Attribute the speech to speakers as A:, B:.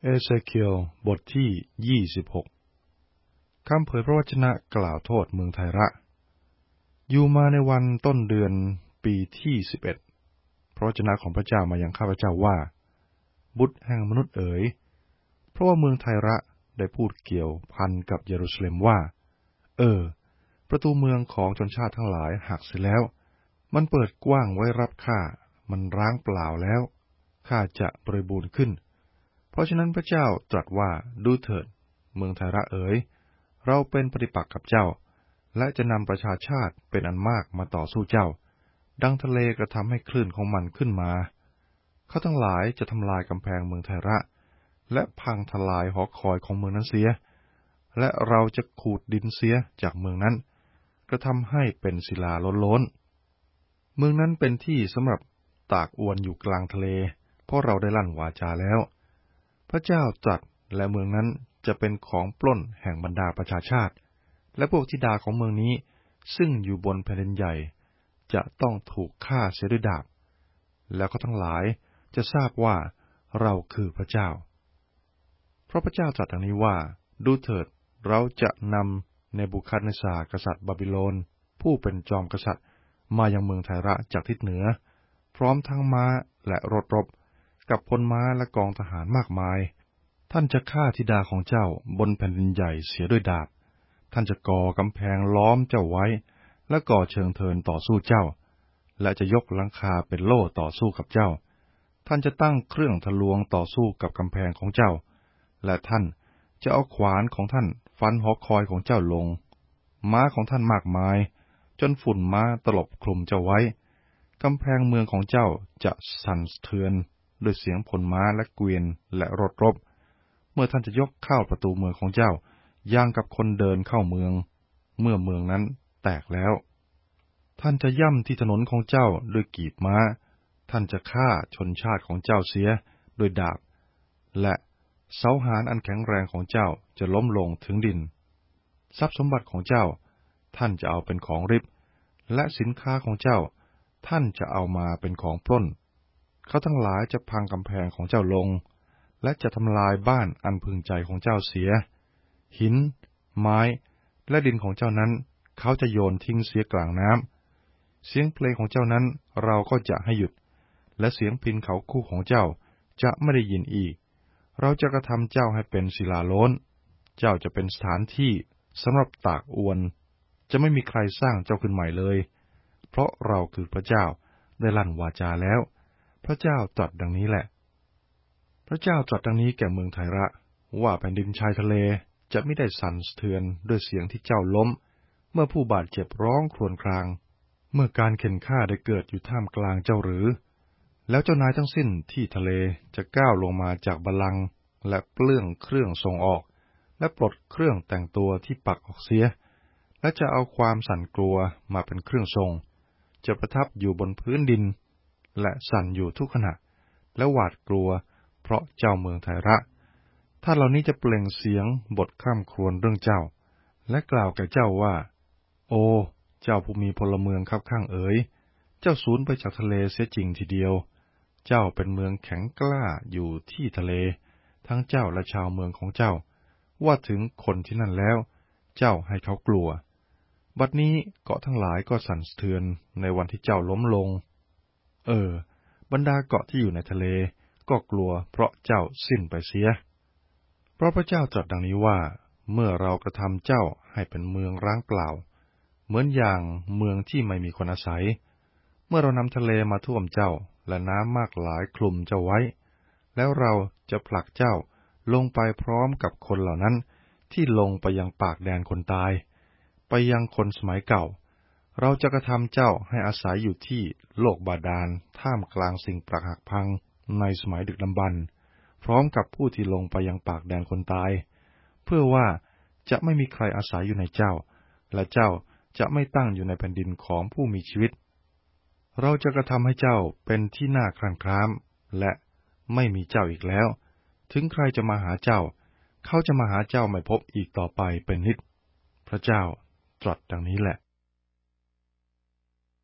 A: เอเซเคียลบทที่26คำเผยพระวจนะกล่าวโทษเมืองไทระอยู่มาในวันต้นเดือนปีที่11พระวจนะของพระเจ้ามายังข้าพเจ้าว่าบุตรแห่งมนุษย์เอ๋ยเพราะว่าเมืองไทระได้พูดเกี่ยวพันกับเยรูซาเล็มว่าประตูเมืองของชนชาติทั้งหลายหักเสียแล้วมันเปิดกว้างไว้รับข้ามันร้างเปล่าแล้วข้าจะบริบูรณ์ขึ้นเพราะฉะนั้นพระเจ้าตรัสว่าดูเถิดเมืองไทระเอ๋ยเราเป็นปฏิปักษ์กับเจ้าและจะนำประชาชาติเป็นอันมากมาต่อสู้เจ้าดังทะเลกระทำให้คลื่นของมันขึ้นมาเขาทั้งหลายจะทำลายกำแพงเมืองไทระและพังทลายหอคอยของเมืองนั้นเสียและเราจะขูดดินเสียจากเมืองนั้นกระทำให้เป็นศิลาล้นเมืองนั้นเป็นที่สำหรับตากอวนอยู่กลางทะเลเพราะเราได้ลั่นวาจาแล้วพระเจ้าตรัสและเมืองนั้นจะเป็นของปล้นแห่งบรรดาประชาชาติและพวกธิดาของเมืองนี้ซึ่งอยู่บนแผ่นดินใหญ่จะต้องถูกฆ่าเสียด้วยดาบแล้วเขาทั้งหลายจะทราบว่าเราคือพระเจ้าเพราะพระเจ้าตรัสดังนี้ว่าดูเถิดเราจะนำเนบูคัดเนซากษัตริย์บาบิโลนผู้เป็นจอมกษัตริย์มายังเมืองไทระจากทิศเหนือพร้อมทั้งม้าและรถรบกับพลม้าและกองทหารมากมายท่านจะฆ่าธิดาของเจ้าบนแผ่นดินใหญ่เสียด้วยดาบท่านจะก่อกำแพงล้อมเจ้าไว้และก่อเชิงเทินต่อสู้เจ้าและจะยกหลังคาเป็นโล่ต่อสู้กับเจ้าท่านจะตั้งเครื่องทะลวงต่อสู้กับกำแพงของเจ้าและท่านจะเอาขวานของท่านฟันหอคอยของเจ้าลงม้าของท่านมากมายจนฝุ่นม้าตลบคลุมเจ้าไว้กำแพงเมืองของเจ้าจะสั่นสะเทือนด้วยเสียงพลม้าและเกวียนและรถรบเมื่อท่านจะยกเข้าประตูเมืองของเจ้าย่างกับคนเดินเข้าเมืองเมื่อเมืองนั้นแตกแล้วท่านจะย่ำที่ถนนของเจ้าด้วยกีบม้าท่านจะฆ่าชนชาติของเจ้าเสียด้วยดาบและเสาหาญอันแข็งแรงของเจ้าจะล้มลงถึงดินทรัพย์สมบัติของเจ้าท่านจะเอาเป็นของริบและสินค้าของเจ้าท่านจะเอามาเป็นของปล้นเขาทั้งหลายจะพังกำแพงของเจ้าลงและจะทำลายบ้านอันพึงใจของเจ้าเสียหินไม้และดินของเจ้านั้นเขาจะโยนทิ้งเสียกลางน้ำเสียงเพลงของเจ้านั้นเราก็จะให้หยุดและเสียงพิณเขาคู่ของเจ้าจะไม่ได้ยินอีกเราจะกระทำเจ้าให้เป็นศิลาโล้นเจ้าจะเป็นสถานที่สำหรับตากอวนจะไม่มีใครสร้างเจ้าขึ้นใหม่เลยเพราะเราคือพระเจ้าได้ลั่นวาจาแล้วพระเจ้าตรัสดังนี้แหละพระเจ้าตรัสดังนี้แก่เมืองไทระว่าแผ่นดินชายทะเลจะไม่ได้สั่นสะเทือนด้วยเสียงที่เจ้าล้มเมื่อผู้บาดเจ็บร้องครวญครางเมื่อการเข็นฆ่าได้เกิดอยู่ท่ามกลางเจ้าหรือแล้วเจ้านายทั้งสิ้นที่ทะเลจะก้าวลงมาจากบัลลังก์และเปลื้องเครื่องทรงออกและปลดเครื่องแต่งตัวที่ปักออกเสียและจะเอาความสั่นกลัวมาเป็นเครื่องทรงจะประทับอยู่บนพื้นดินและสั่นอยู่ทุกขณะและหวาดกลัวเพราะเจ้าเมืองไทระท่านเหล่านี้จะเปล่งเสียงบทคร่ำครวญเรื่องเจ้าและกล่าวแก่เจ้าว่าโอ้เจ้าผู้มีพลเมืองคับข้างเอ๋ยเจ้าสูญไปจากทะเลเสียจริงทีเดียวเจ้าเป็นเมืองแข็งกล้าอยู่ที่ทะเลทั้งเจ้าและชาวเมืองของเจ้าว่าถึงคนที่นั่นแล้วเจ้าให้เขากลัวบัดนี้เกาะทั้งหลายก็สั่นสะเทือนในวันที่เจ้าล้มลงบรรดาเกาะที่อยู่ในทะเลก็กลัวเพราะเจ้าสิ้นไปเสียเพราะพระเจ้าตรัสดังนี้ว่าเมื่อเรากระทำเจ้าให้เป็นเมืองร้างเปล่าเหมือนอย่างเมืองที่ไม่มีคนอาศัยเมื่อเรานำทะเลมาท่วมเจ้าและน้ำมากหลายคลุมเจ้าไว้แล้วเราจะผลักเจ้าลงไปพร้อมกับคนเหล่านั้นที่ลงไปยังปากแดนคนตายไปยังคนสมัยเก่าเราจะกระทำเจ้าให้อาศัยอยู่ที่โลกบาดาลท่ามกลางสิ่งปรักหักพังในสมัยดึกดำบรรพ์พร้อมกับผู้ที่ลงไปยังปากแดนคนตายเพื่อว่าจะไม่มีใครอาศัยอยู่ในเจ้าและเจ้าจะไม่ตั้งอยู่ในแผ่นดินของผู้มีชีวิตเราจะกระทำให้เจ้าเป็นที่น่าครั่นคร้ามและไม่มีเจ้าอีกแล้วถึงใครจะมาหาเจ้าเขาจะมาหาเจ้าไม่พบอีกต่อไปเป็นนิจพระเจ้าตรัสดังนี้แหละ